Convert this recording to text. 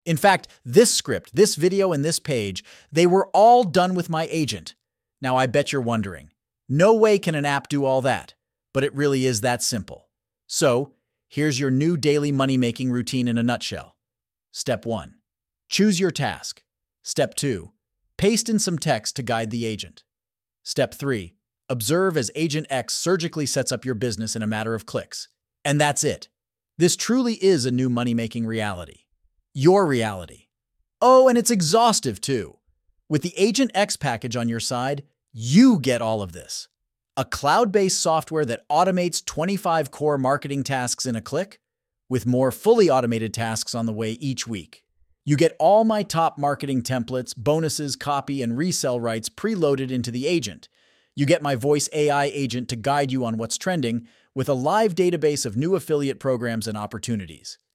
In fact, this script, this video, and this page, they were all done with my agent. Now I bet you're wondering, no way can an app do all that, but it really is that simple. So, here's your new daily money-making routine in a nutshell. Step 1. Choose your task. Step 2. Paste in some text to guide the agent. Step 3. Observe as Agent X surgically sets up your business in a matter of clicks. And that's it. This truly is a new money-making reality. Your reality. Oh, and it's exhaustive too. With the Agent X package on your side, you get all of this. A cloud-based software that automates 25 core marketing tasks in a click, with more fully automated tasks on the way each week. You get all my top marketing templates, bonuses, copy, and resell rights preloaded into the agent. You get my voice AI agent to guide you on what's trending, with a live database of new affiliate programs and opportunities.